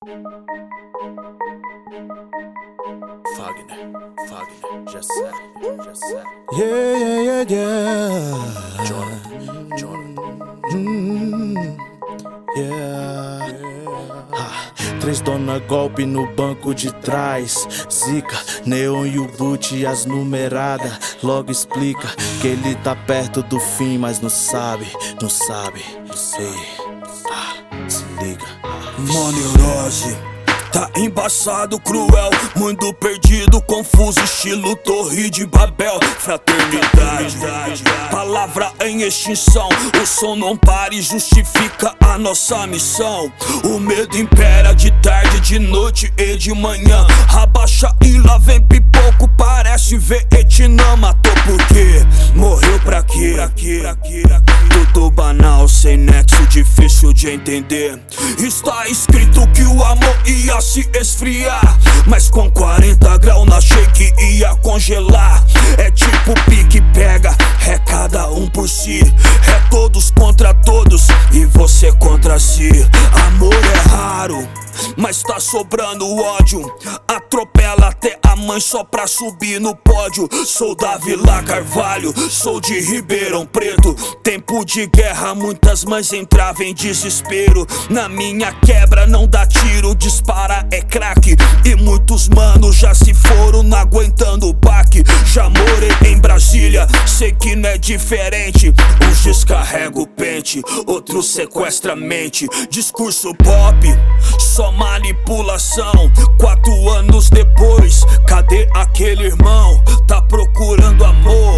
Fagner, já sabe. Yeah. Jonathan. Yeah. Três dona golpe no banco de trás. Zica, Neon e o boot as numeradas. Logo explica que ele tá perto do fim, mas não sabe. Ei, se liga. Maneirose, tá embaçado, cruel, mundo perdido, confuso, estilo Torre de Babel. Fraternidade, palavra em extinção. O som não para e justifica a nossa missão. O medo impera de tarde, de noite e de manhã. Abaixa e lá vem pipoco, parece Vietnã. Matou por quê? Morreu pra quê? Tudo banal, sem nexo, difícil de entender. Está escrito que o amor ia se esfriar, mas com 40 graus na shake ia congelar. É tipo pique pega, é cada um por si. É todos contra todos e você contra si. Amor é raro, mas tá sobrando ódio. Atropela até a mãe só pra subir no pódio. Sou da Vila Carvalho, sou de Ribeirão Preto. Tempo de guerra, muitas mães entravam em desespero. Na minha quebra não dá tiro, dispara é crack. E muitos manos já se foram, não aguentando o baque. Já morei em Brasília, sei que não é diferente. Uns descarrega o pente, outros sequestra a mente. Discurso pop, só manipulação. 4 anos depois, cadê aquele irmão? Tá procurando amor.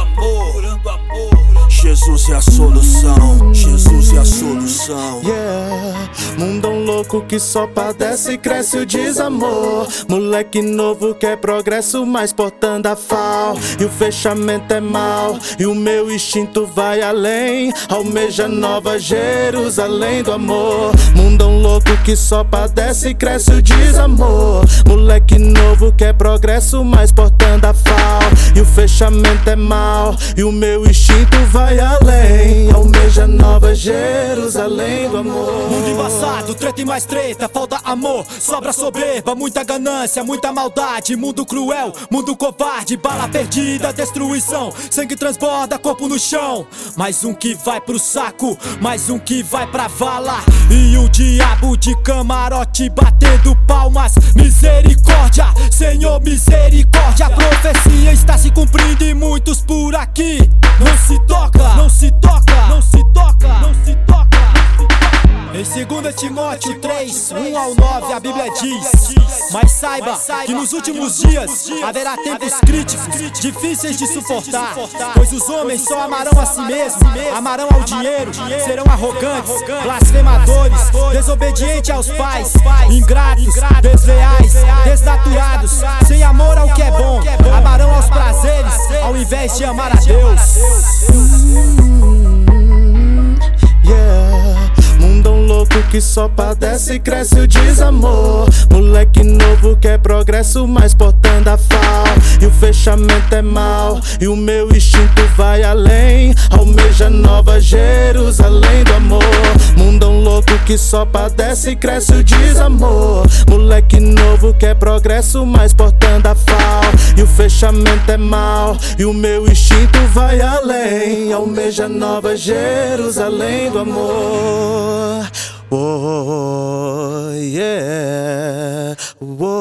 Jesus é a solução, Jesus é a solução. Yeah, mundão louco que só padece e cresce o desamor. Moleque novo quer progresso, mas portando a fal. E o fechamento é mal, e o meu instinto vai além. Almeja Nova Jerusalém do amor. Mundão louco que só padece e cresce o desamor. Moleque novo quer progresso, mas portando a fal. E o fechamento é mal, e o meu instinto vai além. Almeja Nova Jerusalém do amor. Mundo embaçado, treta e mais treta, falta amor, sobra soberba, muita ganância, muita maldade. Mundo cruel, mundo covarde, bala perdida, destruição. Sangue transborda, corpo no chão. Mais um que vai pro saco, mais um que vai pra vala. E o diabo de camarote batendo palmas. Misericórdia, Senhor, misericórdia. A profecia está se cumprindo e muitos por aqui não se toca. Em 2 Timóteo 3, 1 ao 9 a Bíblia diz: mas saiba que nos últimos dias haverá tempos críticos, difíceis de suportar. Pois os homens só amarão a si mesmos, amarão ao dinheiro, serão arrogantes, blasfemadores, desobedientes aos pais, ingratos, desleais, desnaturados, sem amor ao que é bom, amarão aos prazeres ao invés de amar a Deus. Yeah, mundão louco que só padece e cresce o desamor. Moleque novo quer progresso, mas portando a fal. E o fechamento é mal, e o meu instinto vai além. Almeja Nova Jerusalém do amor. Mundão louco que só padece e cresce o desamor. Moleque novo quer progresso, mas portando a fal. E o fechamento é mal, e o meu instinto vai além. Almeja Nova Jerusalém do amor. Oh, yeah. Oh.